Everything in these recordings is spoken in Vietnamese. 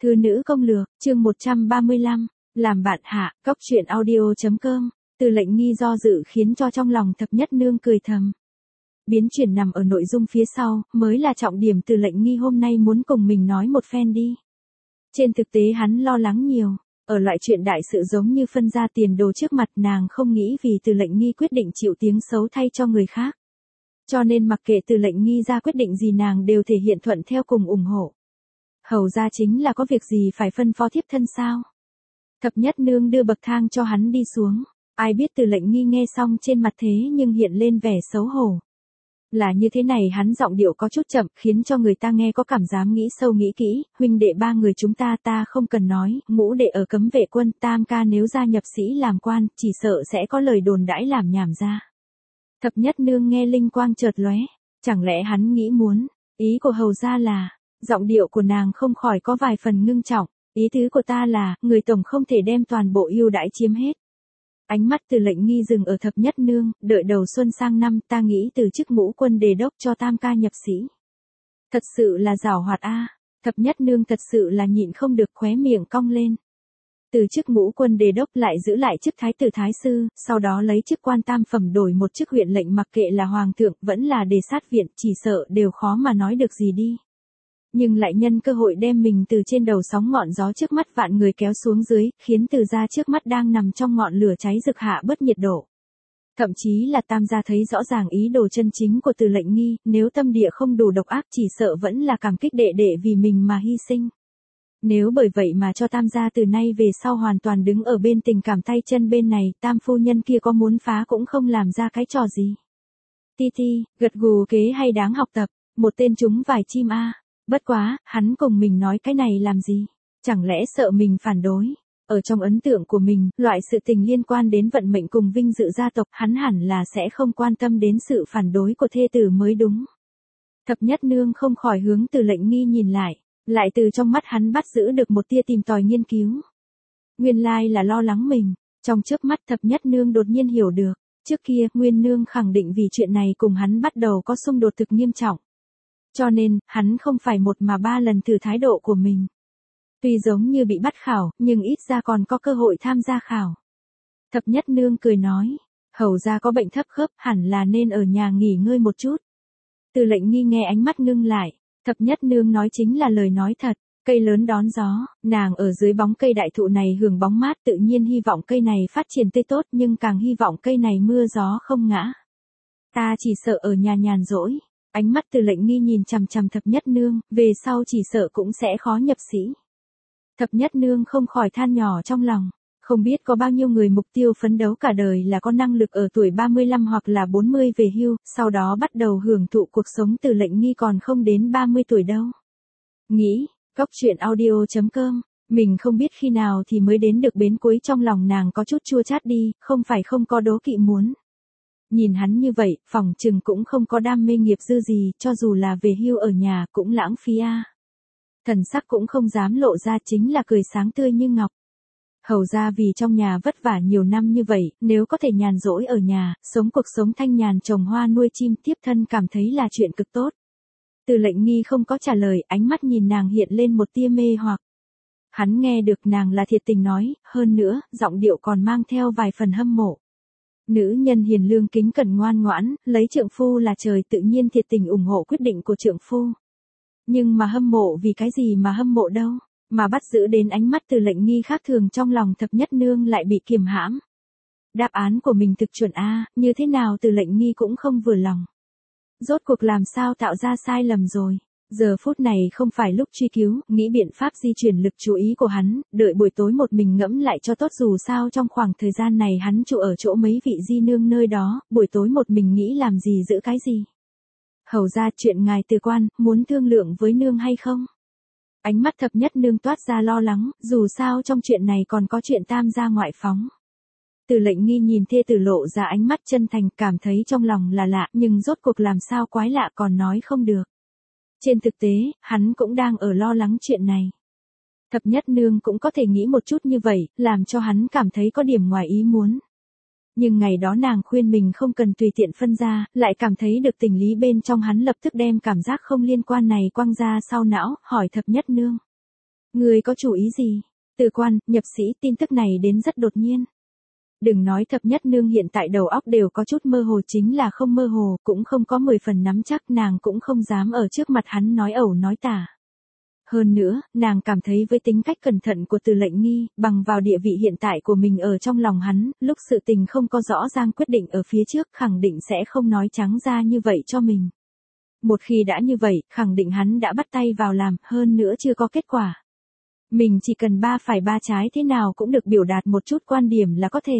Thư nữ công lược, chương 135, làm bạn hạ, cóc truyện audio.com, Từ Lệnh Nghi do dự khiến cho trong lòng Thập Nhất Nương cười thầm. Biến chuyển nằm ở nội dung phía sau, mới là trọng điểm. Từ Lệnh Nghi hôm nay muốn cùng mình nói một phen đi. Trên thực tế hắn lo lắng nhiều, ở loại chuyện đại sự giống như phân ra tiền đồ trước mặt nàng không nghĩ vì Từ Lệnh Nghi quyết định chịu tiếng xấu thay cho người khác. Cho nên mặc kệ Từ Lệnh Nghi ra quyết định gì nàng đều thể hiện thuận theo cùng ủng hộ. Hầu ra chính là có việc gì phải phân phó thiếp thân sao? Thập Nhất Nương đưa bậc thang cho hắn đi xuống. Ai biết Từ Lệnh Nghi nghe xong trên mặt thế nhưng hiện lên vẻ xấu hổ. Là như thế này, hắn giọng điệu có chút chậm, khiến cho người ta nghe có cảm giác nghĩ sâu nghĩ kỹ. Huynh đệ ba người chúng ta không cần nói, ngũ đệ ở cấm vệ quân, tam ca nếu gia nhập sĩ làm quan, chỉ sợ sẽ có lời đồn đãi làm nhảm ra. Thập Nhất Nương nghe linh quang chợt lóe, chẳng lẽ hắn nghĩ muốn, ý của hầu ra là, giọng điệu của nàng không khỏi có vài phần ngưng trọng, ý tứ của ta là, người tổng không thể đem toàn bộ ưu đãi chiếm hết. Ánh mắt Từ Lệnh Nghi dừng ở Thập Nhất Nương, đợi đầu xuân sang năm ta nghĩ từ chức ngũ quân đề đốc cho tam ca nhập sĩ. Thật sự là giảo hoạt a. Thập Nhất Nương thật sự là nhịn không được khóe miệng cong lên. Từ chức ngũ quân đề đốc lại giữ lại chức thái tử thái sư, sau đó lấy chức quan tam phẩm đổi một chức huyện lệnh, mặc kệ là hoàng thượng vẫn là đề sát viện, chỉ sợ đều khó mà nói được gì đi. Nhưng lại nhân cơ hội đem mình từ trên đầu sóng ngọn gió trước mắt vạn người kéo xuống dưới, khiến Từ gia trước mắt đang nằm trong ngọn lửa cháy rực hạ bớt nhiệt độ. Thậm chí là tam gia thấy rõ ràng ý đồ chân chính của Từ Lệnh Nghi, nếu tâm địa không đủ độc ác chỉ sợ vẫn là cảm kích đệ đệ vì mình mà hy sinh. Nếu bởi vậy mà cho tam gia từ nay về sau hoàn toàn đứng ở bên tình cảm tay chân bên này, tam phu nhân kia có muốn phá cũng không làm ra cái trò gì. Ti ti, gật gù kế hay đáng học tập, một tên trúng vài chim a. Bất quá, hắn cùng mình nói cái này làm gì? Chẳng lẽ sợ mình phản đối? Ở trong ấn tượng của mình, loại sự tình liên quan đến vận mệnh cùng vinh dự gia tộc, hắn hẳn là sẽ không quan tâm đến sự phản đối của thê tử mới đúng. Thập Nhất Nương không khỏi hướng Từ Lệnh Nghi nhìn lại từ trong mắt hắn bắt giữ được một tia tìm tòi nghiên cứu. Nguyên lai là lo lắng mình, trong chớp mắt Thập Nhất Nương đột nhiên hiểu được, trước kia Nguyên Nương khẳng định vì chuyện này cùng hắn bắt đầu có xung đột thực nghiêm trọng. Cho nên, hắn không phải một mà ba lần thử thái độ của mình. Tuy giống như bị bắt khảo, nhưng ít ra còn có cơ hội tham gia khảo. Thập Nhất Nương cười nói, hầu ra có bệnh thấp khớp, hẳn là nên ở nhà nghỉ ngơi một chút. Từ Lệnh Nghi nghe ánh mắt ngưng lại, Thập Nhất Nương nói chính là lời nói thật, cây lớn đón gió, nàng ở dưới bóng cây đại thụ này hưởng bóng mát, tự nhiên hy vọng cây này phát triển tươi tốt, nhưng càng hy vọng cây này mưa gió không ngã. Ta chỉ sợ ở nhà nhàn rỗi. Ánh mắt Từ Lệnh Nghi nhìn chằm chằm Thập Nhất Nương, về sau chỉ sợ cũng sẽ khó nhập sĩ. Thập Nhất Nương không khỏi than nhỏ trong lòng, không biết có bao nhiêu người mục tiêu phấn đấu cả đời là có năng lực ở tuổi 35 hoặc là 40 về hưu, sau đó bắt đầu hưởng thụ cuộc sống. Từ Lệnh Nghi còn không đến 30 tuổi đâu. Nghĩ, cóc truyện audio.com, mình không biết khi nào thì mới đến được bến cuối, trong lòng nàng có chút chua chát đi, không phải không có đố kỵ muốn. Nhìn hắn như vậy, phỏng chừng cũng không có đam mê nghiệp dư gì, cho dù là về hưu ở nhà cũng lãng phí a. Thần sắc cũng không dám lộ ra, chính là cười sáng tươi như ngọc. Hầu ra vì trong nhà vất vả nhiều năm như vậy, nếu có thể nhàn rỗi ở nhà, sống cuộc sống thanh nhàn trồng hoa nuôi chim, tiếp thân cảm thấy là chuyện cực tốt. Từ Lệnh Nghi không có trả lời, ánh mắt nhìn nàng hiện lên một tia mê hoặc. Hắn nghe được nàng là thiệt tình nói, hơn nữa, giọng điệu còn mang theo vài phần hâm mộ. Nữ nhân hiền lương kính cẩn ngoan ngoãn, lấy trượng phu là trời, tự nhiên thiệt tình ủng hộ quyết định của trượng phu. Nhưng mà hâm mộ vì cái gì mà hâm mộ đâu, mà bắt giữ đến ánh mắt Từ Lệnh Nghi khác thường, trong lòng Thập Nhất Nương lại bị kiềm hãm. Đáp án của mình thực chuẩn a, như thế nào Từ Lệnh Nghi cũng không vừa lòng. Rốt cuộc làm sao tạo ra sai lầm rồi. Giờ phút này không phải lúc truy cứu, nghĩ biện pháp di chuyển lực chú ý của hắn, đợi buổi tối một mình ngẫm lại cho tốt, dù sao trong khoảng thời gian này hắn trụ ở chỗ mấy vị di nương nơi đó, buổi tối một mình nghĩ làm gì giữ cái gì. Hầu ra chuyện ngài từ quan, muốn thương lượng với nương hay không? Ánh mắt Thập Nhất Nương toát ra lo lắng, dù sao trong chuyện này còn có chuyện tam gia ngoại phóng. Từ Lệnh Nghi nhìn thê tử lộ ra ánh mắt chân thành, cảm thấy trong lòng là lạ, nhưng rốt cuộc làm sao quái lạ còn nói không được. Trên thực tế, hắn cũng đang ở lo lắng chuyện này. Thập Nhất Nương cũng có thể nghĩ một chút như vậy, làm cho hắn cảm thấy có điểm ngoài ý muốn. Nhưng ngày đó nàng khuyên mình không cần tùy tiện phân ra, lại cảm thấy được tình lý bên trong, hắn lập tức đem cảm giác không liên quan này quăng ra sau não, hỏi Thập Nhất Nương. Người có chủ ý gì? Từ quan, nhập sĩ, tin tức này đến rất đột nhiên. Đừng nói thập nhất nương hiện tại đầu óc đều có chút mơ hồ, chính là không mơ hồ, cũng không có 10 phần nắm chắc, nàng cũng không dám ở trước mặt hắn nói ẩu nói tả. Hơn nữa, nàng cảm thấy với tính cách cẩn thận của Từ Lệnh Nghi, bằng vào địa vị hiện tại của mình ở trong lòng hắn, lúc sự tình không có rõ ràng quyết định ở phía trước, khẳng định sẽ không nói trắng ra như vậy cho mình. Một khi đã như vậy, khẳng định hắn đã bắt tay vào làm, hơn nữa chưa có kết quả. Mình chỉ cần ba phải ba trái thế nào cũng được biểu đạt một chút quan điểm là có thể.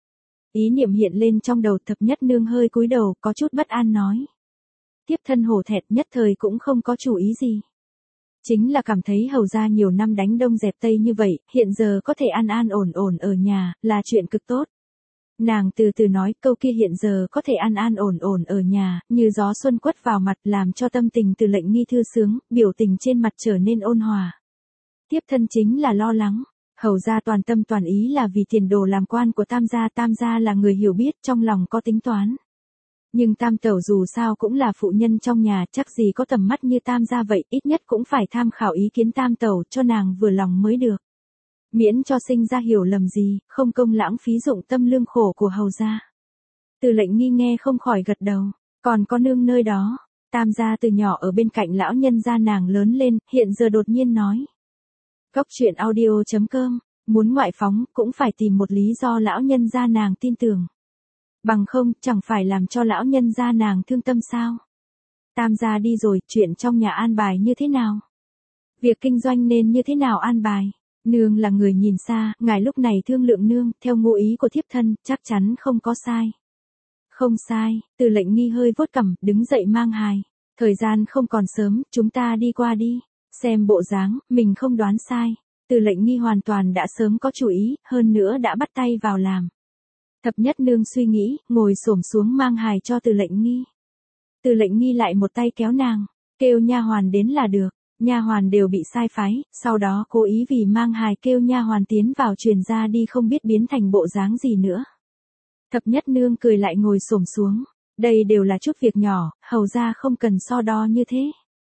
Ý niệm hiện lên trong đầu, thập nhất nương hơi cúi đầu, có chút bất an nói. Tiếp thân hổ thẹn, nhất thời cũng không có chủ ý gì. Chính là cảm thấy hầu ra nhiều năm đánh đông dẹp tây như vậy, hiện giờ có thể an an ổn ổn ở nhà, là chuyện cực tốt. Nàng từ từ nói, câu kia hiện giờ có thể an an ổn ổn ở nhà, như gió xuân quất vào mặt, làm cho tâm tình Từ Lệnh Nghi thư sướng, biểu tình trên mặt trở nên ôn hòa. Tiếp thân chính là lo lắng. Hầu ra toàn tâm toàn ý là vì tiền đồ làm quan của Tam gia là người hiểu biết, trong lòng có tính toán. Nhưng Tam tẩu dù sao cũng là phụ nhân trong nhà, chắc gì có tầm mắt như Tam gia vậy, ít nhất cũng phải tham khảo ý kiến Tam tẩu cho nàng vừa lòng mới được. Miễn cho sinh ra hiểu lầm gì, không công lãng phí dụng tâm lương khổ của hầu gia. Từ Lệnh Nghi nghe không khỏi gật đầu, còn có nương nơi đó. Tam gia từ nhỏ ở bên cạnh lão nhân gia nàng lớn lên, hiện giờ đột nhiên nói. Góc truyện audio.com, muốn ngoại phóng cũng phải tìm một lý do lão nhân gia nàng tin tưởng. Bằng không, chẳng phải làm cho lão nhân gia nàng thương tâm sao? Tam gia đi rồi, chuyện trong nhà an bài như thế nào? Việc kinh doanh nên như thế nào an bài? Nương là người nhìn xa, ngài lúc này thương lượng nương, theo ngụ ý của thiếp thân, chắc chắn không có sai. Không sai, Từ Lệnh Nghi hơi vuốt cằm, đứng dậy mang hài. Thời gian không còn sớm, chúng ta đi qua đi. Xem bộ dáng, mình không đoán sai. Từ Lệnh Nghi hoàn toàn đã sớm có chủ ý, hơn nữa đã bắt tay vào làm. Thập nhất nương suy nghĩ, ngồi xổm xuống mang hài cho Từ Lệnh Nghi. Từ Lệnh Nghi lại một tay kéo nàng, kêu nha hoàn đến là được. Nha hoàn đều bị sai phái, sau đó cố ý vì mang hài kêu nha hoàn tiến vào truyền ra đi, không biết biến thành bộ dáng gì nữa. Thập nhất nương cười lại ngồi xổm xuống. Đây đều là chút việc nhỏ, hầu ra không cần so đo như thế.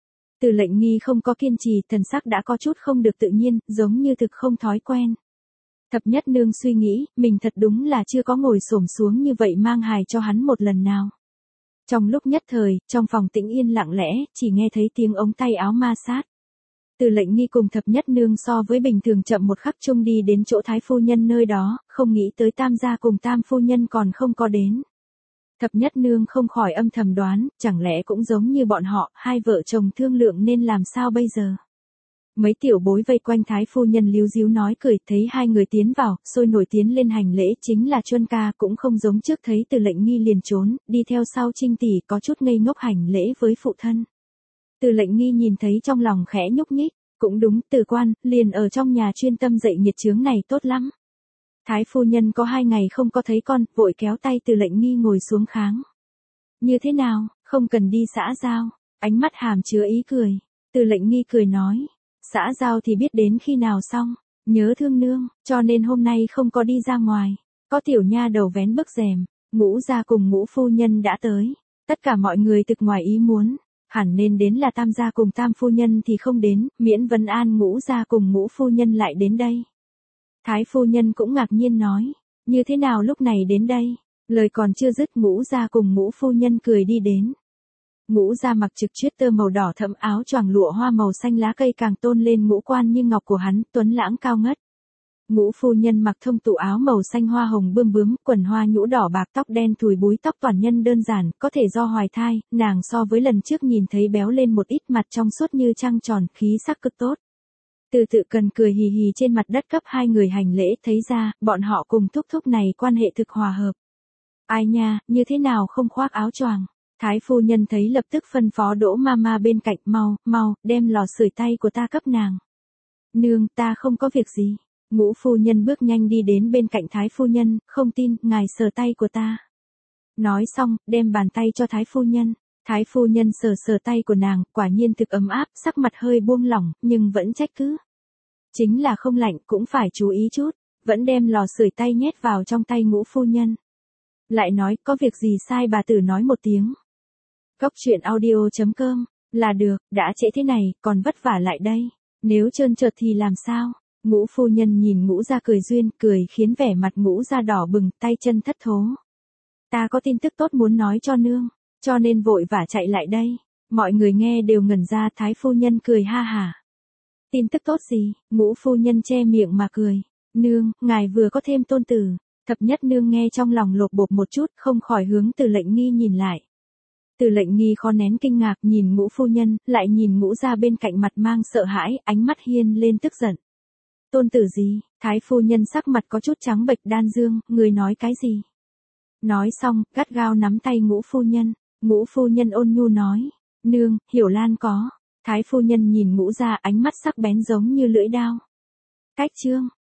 Từ Lệnh Nghi không có kiên trì, thần sắc đã có chút không được tự nhiên, giống như thực không thói quen. Thập nhất nương suy nghĩ, mình thật đúng là chưa có ngồi xổm xuống như vậy mang hài cho hắn một lần nào. Trong lúc nhất thời, trong phòng tĩnh yên lặng lẽ, chỉ nghe thấy tiếng ống tay áo ma sát. Từ Lệnh Nghi cùng thập nhất nương so với bình thường chậm một khắc chung đi đến chỗ thái phu nhân nơi đó, không nghĩ tới Tam gia cùng Tam phu nhân còn không có đến. Thập nhất nương không khỏi âm thầm đoán, chẳng lẽ cũng giống như bọn họ, hai vợ chồng thương lượng nên làm sao bây giờ. Mấy tiểu bối vây quanh thái phu nhân líu díu nói cười, thấy hai người tiến vào, sôi nổi tiến lên hành lễ, chính là Chuân ca cũng không giống trước, thấy Từ Lệnh Nghi liền trốn, đi theo sau Trinh tỷ có chút ngây ngốc hành lễ với phụ thân. Từ Lệnh Nghi nhìn thấy trong lòng khẽ nhúc nhích, cũng đúng, Từ quan, liền ở trong nhà chuyên tâm dạy nghiệt chướng này tốt lắm. Thái phu nhân có 2 ngày không có thấy con, vội kéo tay Từ Lệnh Nghi ngồi xuống kháng. Như thế nào, không cần đi xã giao, ánh mắt hàm chứa ý cười. Từ Lệnh Nghi cười nói, xã giao thì biết đến khi nào xong, nhớ thương nương, cho nên hôm nay không có đi ra ngoài. Có tiểu nha đầu vén bức rèm, Ngũ gia cùng Ngũ phu nhân đã tới. Tất cả mọi người thực ngoài ý muốn, hẳn nên đến là Tam gia cùng Tam phu nhân thì không đến, miễn vấn an Ngũ gia cùng Ngũ phu nhân lại đến đây. Thái phu nhân cũng ngạc nhiên nói, như thế nào lúc này đến đây? Lời còn chưa dứt, Ngũ gia cùng Ngũ phu nhân cười đi đến. Ngũ gia mặc trực chuyết tơ màu đỏ thẫm, áo choàng lụa hoa màu xanh lá cây càng tôn lên ngũ quan như ngọc của hắn, tuấn lãng cao ngất. Ngũ phu nhân mặc thông tụ áo màu xanh hoa hồng bươm bướm, quần hoa nhũ đỏ bạc, tóc đen thùi búi, tóc toàn nhân đơn giản, có thể do hoài thai, nàng so với lần trước nhìn thấy béo lên một ít, mặt trong suốt như trăng tròn, khí sắc cực tốt. Từ tự cần cười hì hì trên mặt đất cấp hai người hành lễ, thấy ra, bọn họ cùng thúc thúc này quan hệ thực hòa hợp. Ai nha, như thế nào không khoác áo choàng? Thái phu nhân thấy lập tức phân phó Đỗ Mama bên cạnh, mau, đem lò sưởi tay của ta cấp nàng. Nương, ta không có việc gì. Ngũ phu nhân bước nhanh đi đến bên cạnh thái phu nhân, không tin, ngài sờ tay của ta. Nói xong, đem bàn tay cho thái phu nhân. Thái phu nhân sờ tay của nàng, quả nhiên thực ấm áp, sắc mặt hơi buông lỏng, nhưng vẫn trách cứ. Chính là không lạnh, cũng phải chú ý chút, vẫn đem lò sưởi tay nhét vào trong tay Ngũ phu nhân. Lại nói, có việc gì sai bà tử nói một tiếng. Góc truyện audio.com, là được, đã trễ thế này, còn vất vả lại đây. Nếu trơn trượt thì làm sao? Ngũ phu nhân nhìn Ngũ gia cười duyên, cười khiến vẻ mặt Ngũ gia đỏ bừng, tay chân thất thố. Ta có tin tức tốt muốn nói cho nương, cho nên vội vã chạy lại đây. Mọi người nghe đều ngẩn ra, Thái phu nhân cười ha hả. Tin tức tốt gì? Ngũ phu nhân che miệng mà cười. Nương, ngài vừa có thêm tôn tử. Thập nhất nương nghe trong lòng lột bột một chút, không khỏi hướng Từ Lệnh Nghi nhìn lại. Từ Lệnh Nghi khó nén kinh ngạc nhìn Ngũ phu nhân, lại nhìn Ngũ gia bên cạnh mặt mang sợ hãi, ánh mắt hiên lên tức giận. Tôn tử gì? Thái phu nhân sắc mặt có chút trắng bệch, Đan Dương, người nói cái gì? Nói xong, gắt gao nắm tay Ngũ phu nhân. Ngũ phu nhân ôn nhu nói. Nương, Hiểu Lan có. Thái phu nhân nhìn Ngũ gia, ánh mắt sắc bén giống như lưỡi dao. Cách chương